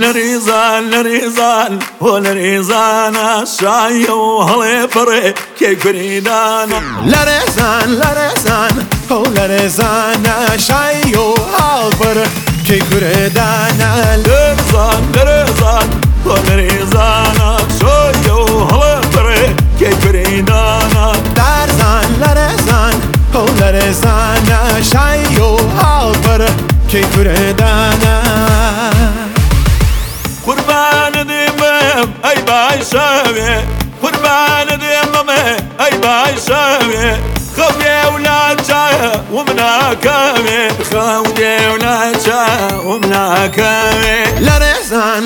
لريزان ولريزان شاي وهلي بري كي كريدانا لريزان ولريزان شاي وهلي بري كي كريدانا لريزان ولريزان شاي وهلي بري كي كريدانا لريزان ولريزان شاي وهلي بري كي كريدانا قربان ديمم اي باي شاوي قربان ديمم اي باي شاوي خوي ولا جا ومنا كامي خوي ولا جا ومنا كامي لريزان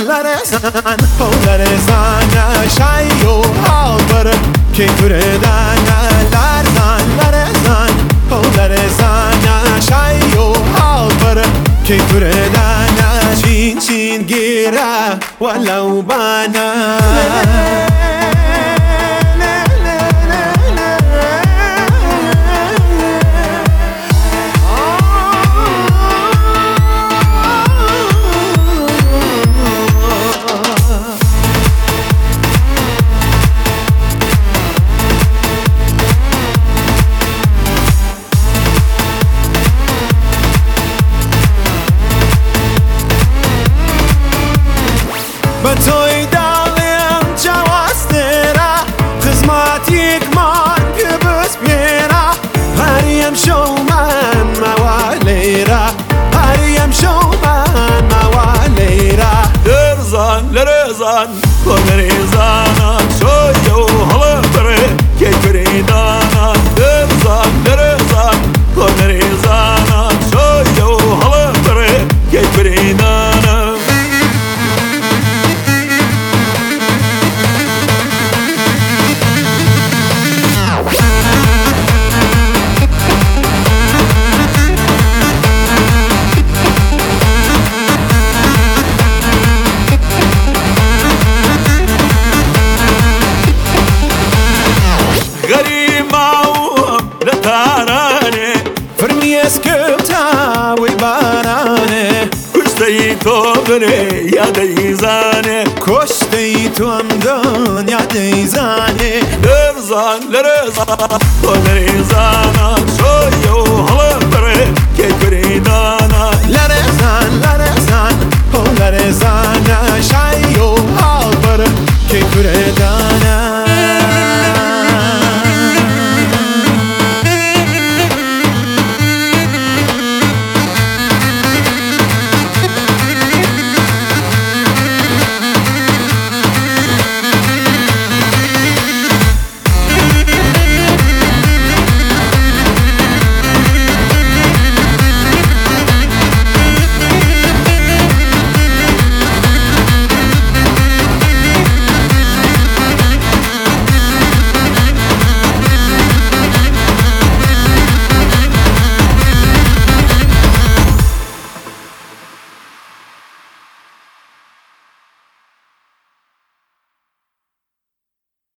ولريزان شاي وهلي بري كي كريدانا لريزان ولريزان شاي وهلي بري كي كريدانا چین گیره ولو بانا بتوی دالیم جواسترا خدماتیک من پیبس بیرا هریم شومن موالیرا هریم شومن موالیرا لرزان ولريزان شوي وهلي بري كي كريدانا لرزان ولريزان شوي وهلي بري كي كريدانا اسكوتا وبارانه كشتي توبري يا ديزانه كشتي تومدان يا ديزانه لرزان ولريزان شوي